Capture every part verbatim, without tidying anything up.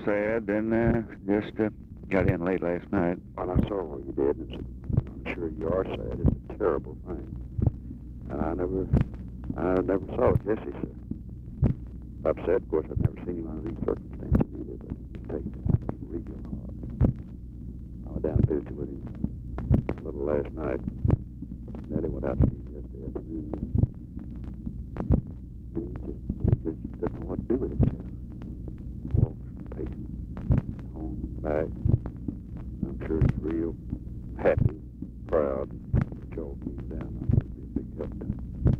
sad, and uh, just uh, got in late last night. Well, I saw what you did, and it's, I'm sure you are sad. It's a terrible thing. And I never, I never saw Jesse, sir. Upset, of course, I've never seen him under these circumstances either, but it takes real hard. I was down visiting with him a little last night. Daddy went out to see him yesterday afternoon. And he just, he just doesn't know what to do with himself. Walks, paces, home, back. I'm sure he's real happy, proud that y'all came down. It'll be a big help to him.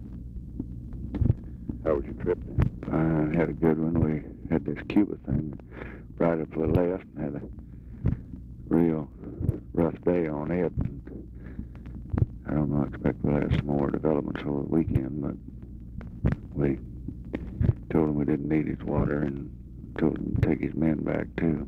How was your trip then? I had a good one. We had this Cuba thing right up to the left and had a real rough day on it. And I don't know, I expect we'll have some more developments over the weekend, but we told him we didn't need his water and told him to take his men back too.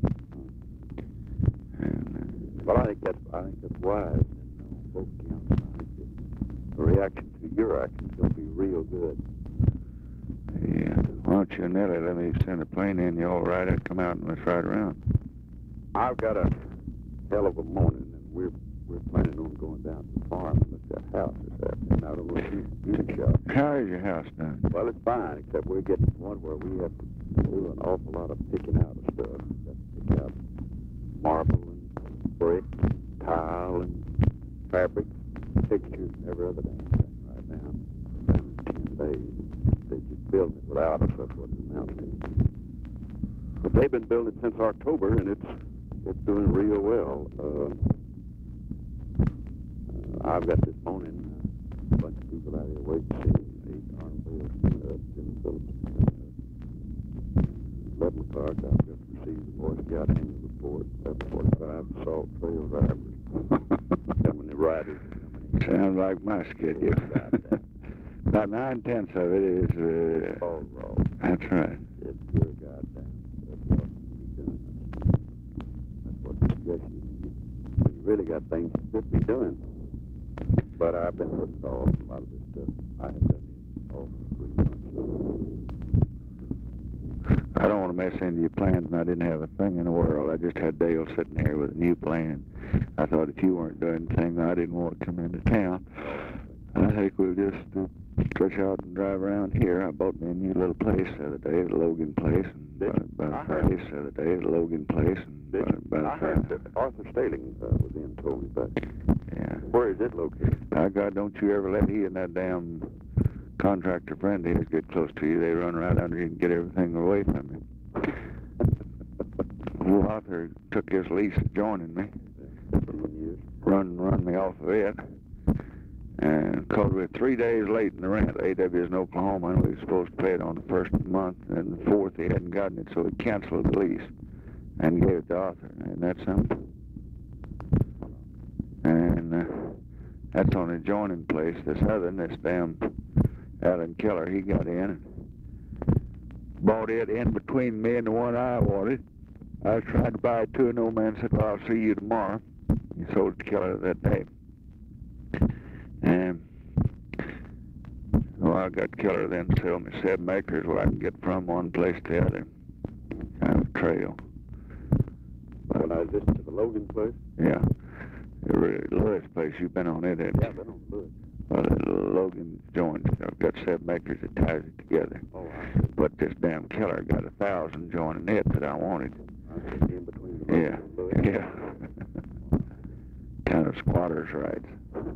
And uh, Well, I think that's, I think that's wise on both counts. I think that the reaction to your action is going to be real good. yeah, why don't you, Nellie, let me send a plane in, you all right? I'd come out and let's ride around. I've got a hell of a morning, and we're we're planning on going down to the farm and look at that house this afternoon. I don't know if you, you can shop. How is your house done? Well, it's fine, except we're getting to one where we have to do an awful lot of picking out of stuff. We've got to pick out marble and brick, tile and fabric, fixtures, and every other damn thing right now. Down in ten days. They just building it without us. That's what it amounts to. But they've been building it since October, and it's it's doing real well. Uh, uh, I've got this morning uh, a bunch of people out here waiting to see me. Eight Arnold Wilson, uh, Jim Phillips. Uh, Eleven o'clock, I've just received the Boy Scout annual report. Eleven forty-five, Salt Trail drivers. How many riders? Sounds like my schedule. About nine tenths of it is. Uh, All wrong. that's right. It's your goddamn. That's what you be doing. That's what you suggest you do. You really got things you should be doing. But I've been putting off a lot of this stuff. I have done it all for three months. I don't want to mess into your plans, and I didn't have a thing in the world. I just had Dale sitting here with a new plan. I thought if you weren't doing anything, I didn't want to come into town. I think we'll just uh, stretch out and drive around here. I bought me a new little place the other day at Logan Place, and Did about, I about heard- place the other day at Logan Place, and Did about, about I heard that Arthur Staling uh, was in told me about it. yeah. Where is it located? Now, God, don't you ever let he and that damn contractor friend of his get close to you. They run right under you and get everything away from you. Well, Arthur took his lease adjoining me, fifteen years. run run me off of it, and because we were three days late in the rent. A W is in Oklahoma, and we were supposed to pay it on the first month, and the fourth he hadn't gotten it, so he canceled the lease and gave it to Arthur. And that's something. And uh, that's on the adjoining place. This other, this damn Alan Keller, he got in and bought it in between me and the one I wanted. I was trying to buy it too, and the old man said, well, I'll see you tomorrow. He sold it to Keller that day. And, well, I got Keller then to sell me seven acres where I can get from one place to the other. Kind of a trail. When I was listening to the Logan place? Yeah. The really Lewis place, you've been on it, haven't Yeah, you? I've been on the Lewis. Well, the Logan joins. I've got seven acres that ties it together. Oh, I see. But this damn Keller got a thousand joining it that I wanted. I see in between the Yeah, Logan and Lewis. yeah. Kind of squatters' rights.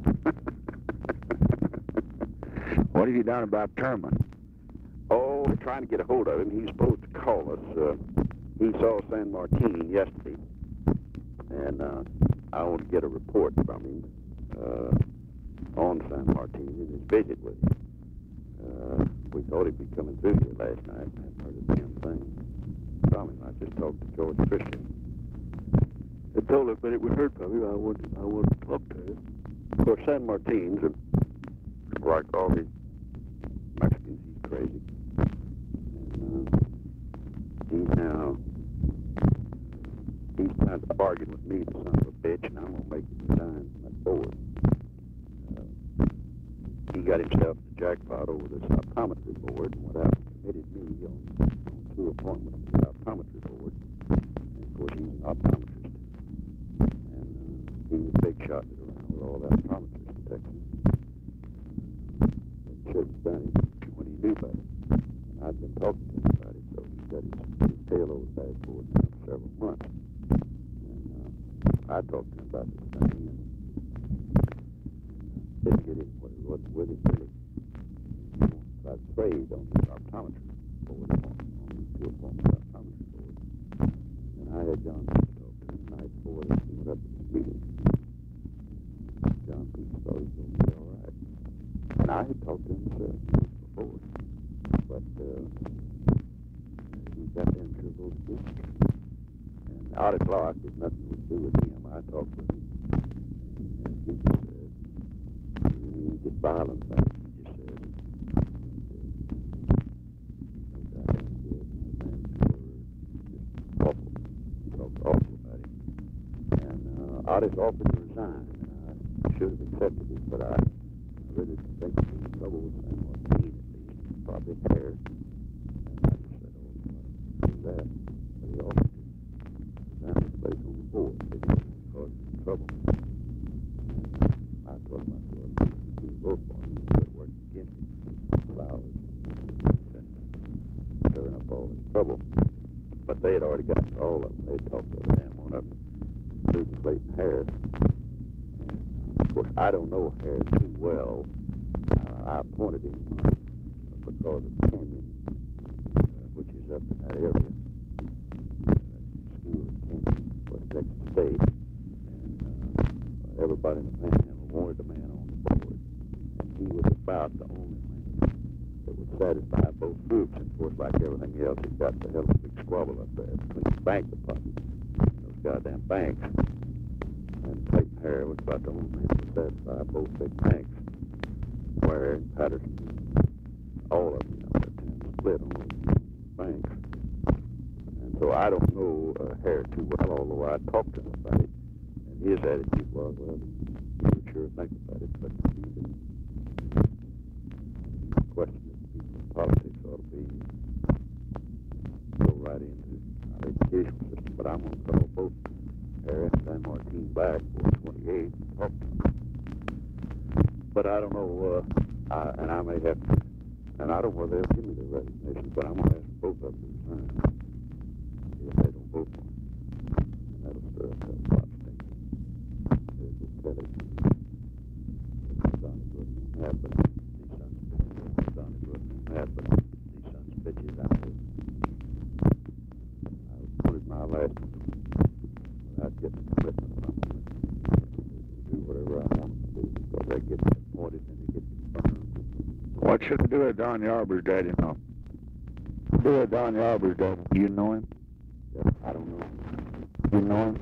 What have you done about Terman? Oh, we're trying to get a hold of him. He's supposed to call us. Uh, he saw San Martin yesterday, and uh, I want to get a report from him uh, on San Martin and his visit with him. Uh, we thought he'd be coming through here last night. I hadn't heard a damn thing from him. I just talked to George Christian. I told him, but it was heard from him. I wanted, I wanted to talk to him. Of course, San Martin's, a, like all these Mexicans, he's crazy. And, uh, he's now, he's trying to bargain with me, the son of a bitch, and I'm going to make him resign from that board. Uh, he got himself the jackpot over this optometry board and went out and committed me on, on two appointments to the optometry board. big shot it around with all that optometrist in Texas. And should have done it when he knew about it. And I'd been talking to him about it, so he got his, his tail over the dashboard now for several months. And uh, I talked to him about this thing and didn't get it what it wasn't with him really. I was afraid on the optometry board, on, on the two appointment optometry board. And I had John Peace talk to him the night before that he went up to this meeting. John Peace thought he was going to be all right. And I had talked to him myself before. But uh, he got them triple again. And Artie Clark has nothing to do with him. I talked to him. And he just said, he didn't get violent about it. He just said, awful. He talked awful about him. And uh, Otis offered to resign, and I should have accepted it, but I, I really didn't think there was trouble with San Joaquin, at least, probably hair. And I just said, oh, no, do that. But he offered to resign his place on the board. It was causing him trouble. And I thought to myself, if he vote for him, he would work against him. Flowers, stirring up all this trouble. But they had already gotten to all of them. They had talked to the damn one up through Clayton Harris. And, of course, I don't know Harris too well. Uh, I appointed him uh, because of Canyon, uh, which is up in that area. Uh, school at Canyon, West Texas State. And uh, everybody in the Panhandle wanted the man on the board. And he was about the only man that would satisfy both groups. And, of course, like everything else, it got the hell of a big squabble up there between the bank department and those goddamn banks. And Clayton Harris was about the only man that would satisfy both big banks. Ware and Patterson, all of them, you know, that kind of split on those banks. And so I don't know uh, Harris too well, although I talked to him about it. And his attitude was, well, he would sure think about it, but he didn't question that people in politics ought to be go right into our educational system. But I'm going to call both Harris and San Joaquin back for twenty-eight and talk to them. But I don't know, uh, I, and I may have to, and I don't know whether they'll give me their resignation, but I'm going to ask both of them to resign if they don't vote for me. And that'll stir up that pot stink. They'll just tell it. Donnie Brooks won't happen. These sons of bitches. Donnie Brooks won't happen. These sons of bitches out there. I wanted my last one without getting a commitment from them. Do whatever I want them to do because they get appointed and they get confirmed. What should I do with Don Yarber's daddy now? Do with Don Yarber's daddy. You know him? Yeah, I don't know. You know him?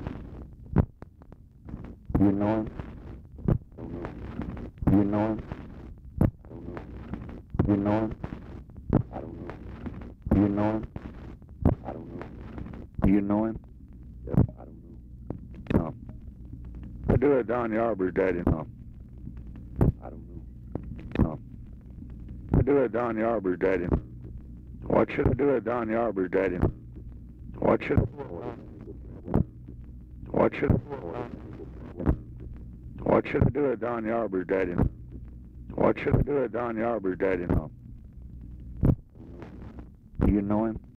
You know him? I don't know. You know him? I don't know. You know him? I don't know. You know him? I don't know. You know him? Yeah, I don't know. No. I do with Don Yarber's daddy now. I don't know. No. I do with Don Yarber's daddy. What should I do with Don Yarber's daddy? What should I What should What should I do with Don Yarber's daddy? What should I do with Don Yarber's daddy now? You know him?